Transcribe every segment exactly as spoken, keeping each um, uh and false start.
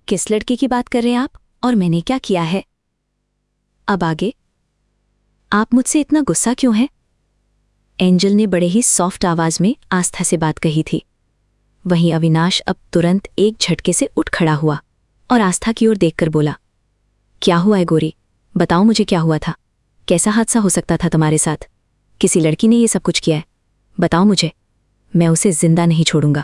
किस लड़के की बात कर रहे हैं आप, और मैंने क्या किया है? अब आगे आप मुझसे इतना गुस्सा क्यों हैं? एंजल ने बड़े ही सॉफ्ट आवाज में आस्था से बात कही थी। वहीं अविनाश अब तुरंत एक झटके से उठ खड़ा हुआ और आस्था की ओर देखकर बोला, क्या हुआ है गोरी? बताओ मुझे, क्या हुआ था? कैसा हादसा हो सकता था तुम्हारे साथ? किसी लड़की ने ये सब कुछ किया है? बताओ मुझे, मैं उसे जिंदा नहीं छोड़ूंगा।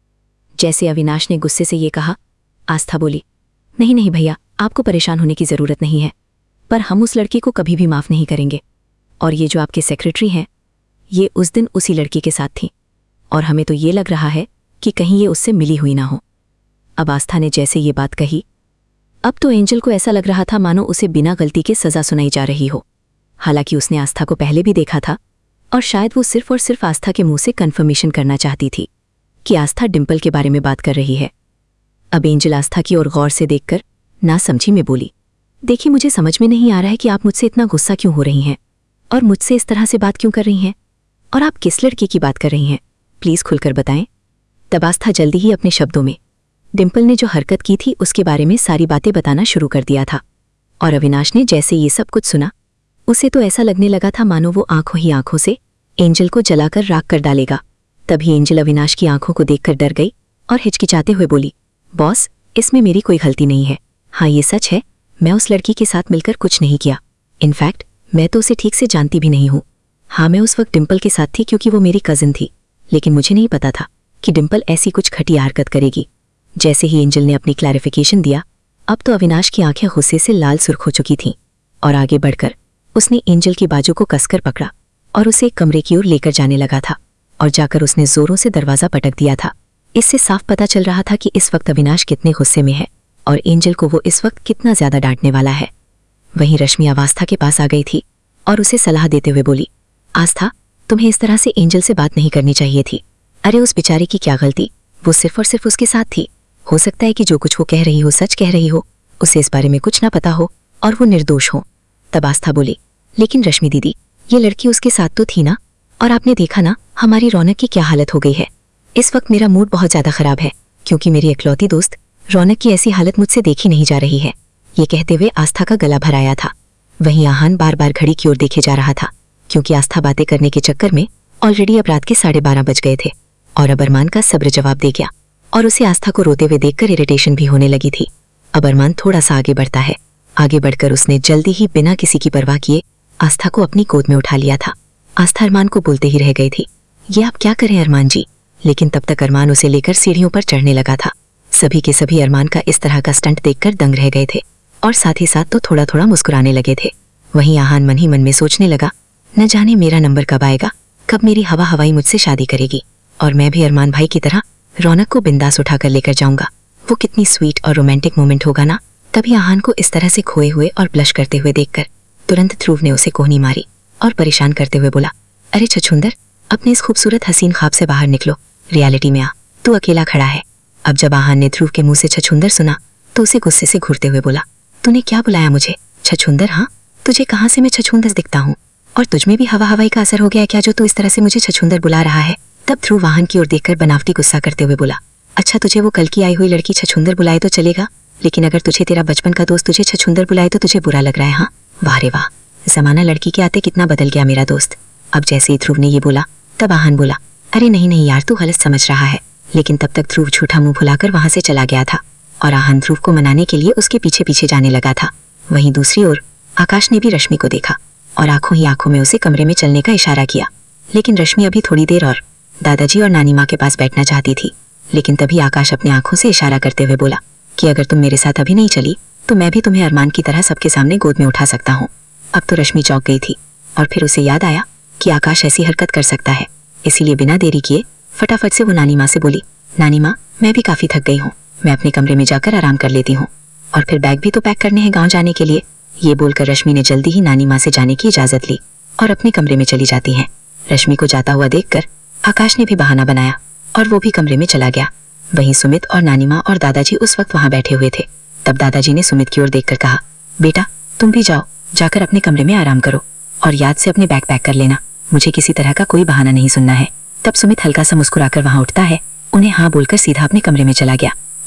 जैसे अविनाश ने गुस्से से ये कहा, आस्था बोली, नहीं नहीं भैया, आपको परेशान होने की जरूरत नहीं है, पर हम उस लड़की को कभी भी माफ नहीं करेंगे। और ये जो आपके सेक्रेटरी हैं, ये उस दिन उसी लड़की के साथ थी, और हमें तो ये लग रहा है कि कहीं ये उससे मिली हुई ना हो। अब आस्था ने जैसे ये बात कही, अब तो एंजल को ऐसा लग रहा था मानो उसे बिना गलती के सजा सुनाई जा रही हो। हालांकि उसने आस्था को पहले भी देखा था, और शायद वो सिर्फ और सिर्फ आस्था के मुंह से कन्फर्मेशन करना चाहती थी कि आस्था डिंपल के बारे में बात कर रही है। अब एंजल आस्था की ओर गौर से देखकर नासमझी में बोली, देखिए, मुझे समझ में नहीं आ रहा है कि आप मुझसे इतना गुस्सा क्यों हो रही हैं, और मुझसे इस तरह से बात क्यों कर रही हैं, और आप किस लड़के की बात कर रही हैं? प्लीज खुलकर बताएं। तब आस्था जल्दी ही अपने शब्दों में डिंपल ने जो हरकत की थी उसके बारे में सारी बातें बताना शुरू कर दिया था। और अविनाश ने जैसे ये सब कुछ सुना, उसे तो ऐसा लगने लगा था मानो वो आंखों ही आंखों से एंजल को जलाकर राख कर डालेगा। तभी एंजल अविनाश की आंखों को देखकर डर गई और हिचकिचाते हुए बोली, बॉस, इसमें मेरी कोई गलती नहीं है। हाँ, ये सच है, मैं उस लड़की के साथ मिलकर कुछ नहीं किया। इनफैक्ट मैं तो उसे ठीक से जानती भी नहीं हूँ। हाँ, मैं उस वक्त डिंपल के साथ थी क्योंकि वो मेरी कजिन थी, लेकिन मुझे नहीं पता था कि डिंपल ऐसी कुछ घटिया हरकत करेगी। जैसे ही एंजल ने अपनी क्लैरिफिकेशन दिया, अब तो अविनाश की आंखें गुस्से से लाल सुर्ख हो चुकी थीं, और आगे बढ़कर उसने एंजल की बाजू को कसकर पकड़ा और उसे एक कमरे की ओर लेकर जाने लगा था, और जाकर उसने जोरों से दरवाजा पटक दिया था। इससे साफ पता चल रहा था कि इस वक्त अविनाश कितने गुस्से में है और एंजल को वो इस वक्त कितना ज्यादा डांटने वाला है। वहीं रश्मि आस्था के पास आ गई थी और उसे सलाह देते हुए बोली, आस्था, तुम्हें इस तरह से एंजल से बात नहीं करनी चाहिए थी। अरे उस बेचारे की क्या गलती, वो सिर्फ और सिर्फ उसके साथ थी। हो सकता है कि जो कुछ वो कह रही हो सच कह रही हो, उसे इस बारे में कुछ ना पता हो और वो निर्दोष हो। तब आस्था बोली, लेकिन रश्मि दीदी, ये लड़की उसके साथ तो थी ना, और आपने देखा ना हमारी रौनक की क्या हालत हो गई है। इस वक्त मेरा मूड बहुत ज्यादा खराब है क्योंकि मेरी इकलौती दोस्त रौनक की ऐसी हालत मुझसे देखी नहीं जा रही है। ये कहते हुए आस्था का गला भराया था। वहीं आहान बार बार घड़ी की ओर देखे जा रहा था क्योंकि आस्था बातें करने के चक्कर में ऑलरेडी अब रात के साढ़े बारह बज गए थे, और अब अरमान का सब्र जवाब दे गया और उसे आस्था को रोते हुए देखकर इरिटेशन भी होने लगी थी। अब अरमान थोड़ा सा आगे बढ़ता है। आगे बढ़कर उसने जल्दी ही बिना किसी की परवाह किए आस्था को अपनी गोद में उठा लिया था। आस्था अरमान को बोलते ही रह गई थी, ये आप क्या करें अरमान जी, लेकिन तब तक अरमान उसे लेकर सीढ़ियों पर चढ़ने लगा था। सभी के सभी अरमान का इस तरह का स्टंट देखकर दंग रह गए थे और साथ ही साथ तो थोड़ा थोड़ा मुस्कुराने लगे थे। वहीं आहान मन ही मन में सोचने लगा, न जाने मेरा नंबर कब आएगा, कब मेरी हवा हवाई मुझसे शादी करेगी और मैं भी अरमान भाई की तरह रौनक को बिंदास उठाकर लेकर जाऊंगा। वो कितनी स्वीट और रोमांटिक मोमेंट होगा ना। तभी आहान को इस तरह से खोए हुए और ब्लश करते हुए देखकर तुरंत ध्रुव ने उसे कोहनी मारी और परेशान करते हुए बोला, अरे छछूंदर, अपने इस खूबसूरत हसीन ख्वाब से बाहर निकलो, रियलिटी में आ, तू अकेला खड़ा है। अब जब आहान ने ध्रुव के मुंह से छछूंदर सुना तो उसे गुस्से से घूरते हुए बोला, तूने क्या बुलाया मुझे छछूंदर? हाँ, तुझे कहाँ से मैं छछूंदर दिखता हूँ, और तुझमें भी हवा हवाई का असर हो गया क्या जो तू इस तरह से मुझे छछूंदर बुला रहा है? तब ध्रुव आहान की ओर देखकर बनावटी गुस्सा करते हुए बोला, अच्छा, तुझे वो कल की आई हुई लड़की छछूंदर बुलाए तो चलेगा, लेकिन अगर तुझे तेरा बचपन का दोस्त तुझे छछूंदर बुलाए तो तुझे बुरा लग रहा है? हाँ, वाह रे वाह, जमाना लड़की के आते कितना बदल गया मेरा दोस्त। अब जैसे ही ध्रुव ने ये बोला तब आहान बोला, अरे नहीं नहीं यार, तू गलत समझ रहा है। लेकिन तब तक ध्रुव झूठा मुंह फुलाकर वहां से चला गया था और आहान ध्रुव को मनाने के लिए उसके पीछे पीछे जाने लगा था। वहीं दूसरी ओर आकाश ने भी रश्मि को देखा और आंखों ही आंखों में उसे कमरे में चलने का इशारा किया। लेकिन रश्मि अभी थोड़ी देर और दादाजी और नानी माँ के पास बैठना चाहती थी। लेकिन तभी आकाश अपनी आंखों से इशारा करते हुए बोला कि अगर तुम मेरे साथ अभी नहीं चली तो मैं भी तुम्हें अरमान की तरह सबके सामने गोद में उठा सकता हूँ। अब तो रश्मि चौंक गई थी और फिर उसे याद आया कि आकाश ऐसी हरकत कर सकता है, इसीलिए बिना देरी किए फटाफट से वो नानी माँ से बोली, नानी माँ, मैं भी काफी थक गई हूँ, मैं अपने कमरे में जाकर आराम कर लेती हूँ, और फिर बैग भी तो पैक करने हैं गाँव जाने के लिए। ये बोलकर रश्मि ने जल्दी ही नानी माँ से जाने की इजाजत ली और अपने कमरे में चली जाती हैं। रश्मि को जाता हुआ देखकर आकाश ने भी बहाना बनाया और वो भी कमरे में चला गया। वहीं सुमित और नानी माँ और दादाजी उस वक्त वहां बैठे हुए थे। तब दादाजी ने सुमित की ओर देखकर कहा, बेटा तुम भी जाओ, जाकर अपने कमरे में आराम करो और याद से अपने बैग पैक कर लेना, मुझे किसी तरह का कोई बहाना नहीं सुनना है। तब सुमित हल्का सा मुस्कुराकर वहां उठता है, उन्हें हाँ बोलकर सीधा अपने कमरे में चला गया।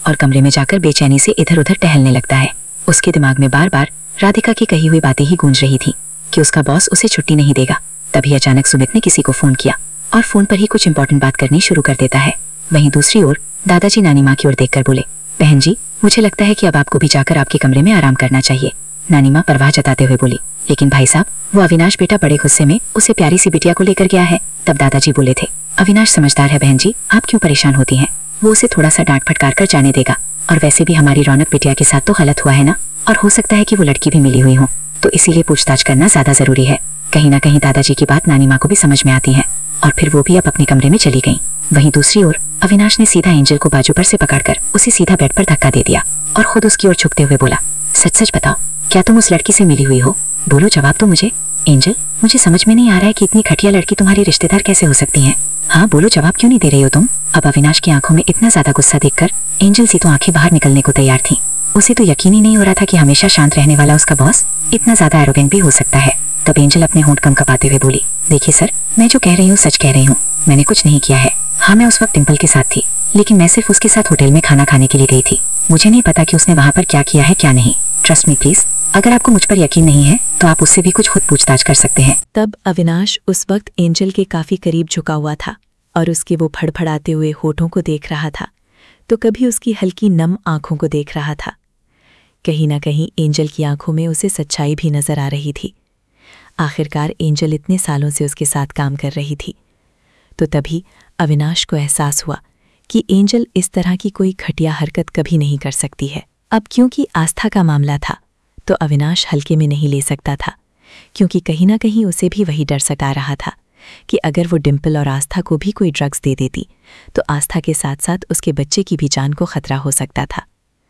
और कमरे में जाकर बेचैनी से इधर उधर टहलने लगता है। उसके दिमाग में बार बार राधिका की कही हुई बातें ही गूंज रही थी कि उसका बॉस उसे छुट्टी नहीं देगा। तभी अचानक सुमित ने किसी को फोन किया और फोन पर ही कुछ इंपॉर्टेंट बात करनी शुरू कर देता है। वहीं दूसरी ओर दादाजी नानी माँ की ओर देखकर बोले, बहन जी, मुझे लगता है कि अब आपको भी जाकर आपके कमरे में आराम करना चाहिए। नानी माँ परवाह जताते हुए बोली, लेकिन भाई साहब, वो अविनाश बेटा बड़े गुस्से में उसे प्यारी सी बिटिया को लेकर गया है। तब दादाजी बोले थे, अविनाश समझदार है बहन जी, आप क्यों परेशान होती हैं? वो उसे थोड़ा सा डांट फटकार कर जाने देगा। और वैसे भी हमारी रौनक बिटिया के साथ तो गलत हुआ है ना, और हो सकता है कि वो लड़की भी मिली हुई हो, तो इसीलिए पूछताछ करना ज्यादा जरूरी है। कहीं ना कहीं दादाजी की बात नानी माँ को भी समझ में आती है और फिर वो भी अब अपने कमरे में चली गई। वहीं दूसरी ओर अविनाश ने सीधा एंजल को बाजू पर से पकड़कर उसे सीधा बेड पर धक्का दे दिया और खुद उसकी ओर झुकते हुए बोला, सच सच बताओ, क्या तुम उस लड़की से मिली हुई हो? बोलो, जवाब दो मुझे। एंजल, मुझे समझ में नहीं आ रहा है कि इतनी घटिया लड़की तुम्हारी रिश्तेदार कैसे हो सकती है। हाँ बोलो, जवाब क्यों नहीं दे रही हो तुम? अब अविनाश की आंखों में इतना ज्यादा गुस्सा देखकर एंजल सी तो आंखें बाहर निकलने को तैयार थी। उसे तो यकीन ही नहीं हो रहा था कि हमेशा शांत रहने वाला उसका बॉस इतना ज्यादा एरोगेंट भी हो सकता है। तब एंजल अपने होंठ कमकपाते हुए बोली, देखिए सर, मैं जो कह रही हूँ सच कह रही हूँ, मैंने कुछ नहीं किया है। हाँ, मैं उस वक्त टिम्पल के साथ थी, लेकिन मैं सिर्फ उसके साथ होटल में खाना खाने के लिए गई थी। मुझे नहीं पता कि उसने वहाँ पर क्या किया है क्या नहीं। ट्रस्ट मी प्लीज, अगर आपको मुझ पर यकीन नहीं है तो आप उससे भी कुछ खुद पूछताछ कर सकते हैं। तब अविनाश उस वक्त एंजल के काफी करीब झुका हुआ था और उसके वो फड़फड़ाते हुए होठों को देख रहा था, तो कभी उसकी हल्की नम आंखों को देख रहा था। कहीं ना कहीं एंजल की आंखों में उसे सच्चाई भी नजर आ रही थी। आखिरकार एंजल इतने सालों से उसके साथ काम कर रही थी। तो तभी अविनाश को एहसास हुआ कि एंजल इस तरह की कोई घटिया हरकत कभी नहीं कर सकती है। अब क्योंकि आस्था का मामला था तो अविनाश हल्के में नहीं ले सकता था, क्योंकि कहीं ना कहीं उसे भी वही डर सता रहा था कि अगर वो डिम्पल और आस्था को भी कोई ड्रग्स दे देती तो आस्था के साथ साथ उसके बच्चे की भी जान को खतरा हो सकता था।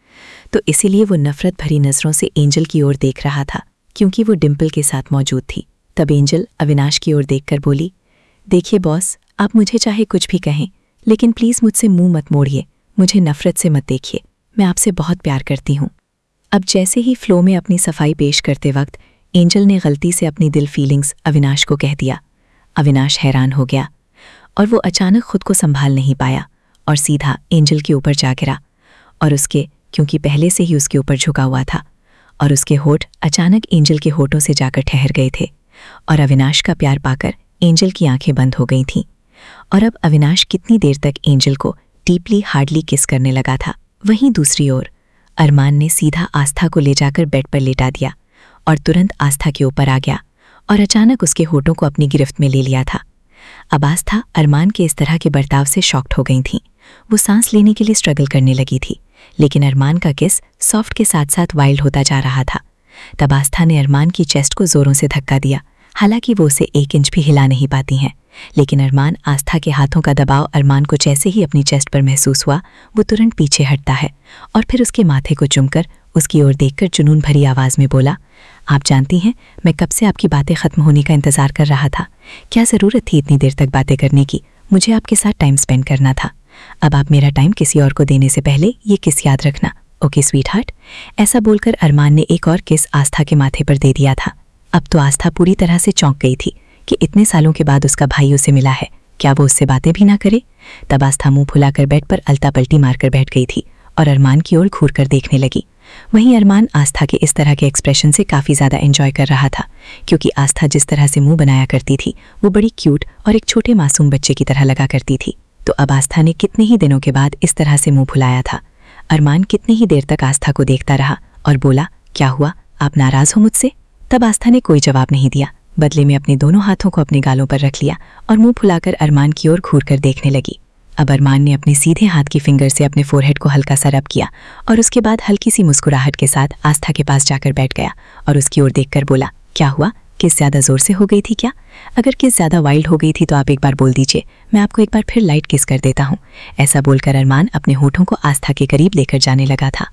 तो इसीलिए वो नफरत भरी नज़रों से एंजल की ओर देख रहा था, क्योंकि वो डिम्पल के साथ मौजूद थी। तब एंजल अविनाश की ओर देखकर बोली, देखिए बॉस, आप मुझे चाहे कुछ भी कहें, लेकिन प्लीज़ मुझसे मुंह मत मोड़िए, मुझे नफरत से मत देखिए, मैं आपसे बहुत प्यार करती हूँ। अब जैसे ही फ्लो में अपनी सफाई पेश करते वक्त एंजल ने गलती से अपनी दिल फीलिंग्स अविनाश को कह दिया। अविनाश हैरान हो गया और वो अचानक खुद को संभाल नहीं पाया और सीधा एंजल के ऊपर जा गिरा और उसके, क्योंकि पहले से ही उसके ऊपर झुका हुआ था, और उसके होठ अचानक एंजल के होठों से जाकर ठहर गए थे और अविनाश का प्यार पाकर एंजल की आंखें बंद हो गई थीं। और अब अविनाश कितनी देर तक एंजल को डीपली हार्डली किस करने लगा था। वहीं दूसरी ओर अरमान ने सीधा आस्था को ले जाकर बेड पर लेटा दिया और तुरंत आस्था के ऊपर आ गया और अचानक उसके होठों को अपनी गिरफ्त में ले लिया था। अब आस्था अरमान के इस तरह के बर्ताव से शॉक्ड हो गई थीं। वो सांस लेने के लिए स्ट्रगल करने लगी थी, लेकिन अरमान का किस सॉफ्ट के साथ साथ वाइल्ड होता जा रहा था। तब आस्था ने अरमान की चेस्ट को जोरों से धक्का दिया। हालांकि वो उसे एक इंच भी हिला नहीं पाती हैं, लेकिन अरमान आस्था के हाथों का दबाव अरमान को जैसे ही अपनी चेस्ट पर महसूस हुआ, वो तुरंत पीछे हटता है और फिर उसके माथे को चुमकर उसकी ओर देखकर जुनून भरी आवाज़ में बोला, आप जानती हैं, मैं कब से आपकी बातें ख़त्म होने का इंतज़ार कर रहा था। क्या ज़रूरत थी इतनी देर तक बातें करने की? मुझे आपके साथ टाइम स्पेंड करना था। अब आप मेरा टाइम किसी और को देने से पहले ये किस याद रखना, ओके स्वीट हार्ट। ऐसा बोलकर अरमान ने एक और किस आस्था के माथे पर दे दिया था। अब तो आस्था पूरी तरह से चौंक गई थी कि इतने सालों के बाद उसका भाई उसे मिला है, क्या वो उससे बातें भी ना करे। तब आस्था मुंह फुलाकर बेड पर अलता पलटी मारकर बैठ गई थी और अरमान की ओर घूर कर देखने लगी। वहीं अरमान आस्था के इस तरह के एक्सप्रेशन से काफ़ी ज़्यादा एंजॉय कर रहा था, क्योंकि आस्था जिस तरह से मुंह बनाया करती थी वो बड़ी क्यूट और एक छोटे मासूम बच्चे की तरह लगा करती थी। तो अब आस्था ने कितने ही दिनों के बाद इस तरह से मुंह फुलाया था। अरमान कितनी ही देर तक आस्था को देखता रहा और बोला, क्या हुआ, आप नाराज़ हो मुझसे? तब आस्था ने कोई जवाब नहीं दिया, बदले में अपने दोनों हाथों को अपने गालों पर रख लिया और मुंह फुलाकर अरमान की ओर घूर कर देखने लगी। अब अरमान ने अपने सीधे हाथ की फिंगर से अपने फोरहेड को हल्का सा रब किया और उसके बाद हल्की सी मुस्कुराहट के साथ आस्था के पास जाकर बैठ गया और उसकी ओर देखकर बोला, क्या हुआ, किस ज़्यादा ज़ोर से हो गई थी क्या? अगर किस ज़्यादा वाइल्ड हो गई थी तो आप एक बार बोल दीजिए, मैं आपको एक बार फिर लाइट किस कर देता हूँ। ऐसा बोलकर अरमान अपने होठों को आस्था के करीब लेकर जाने लगा था।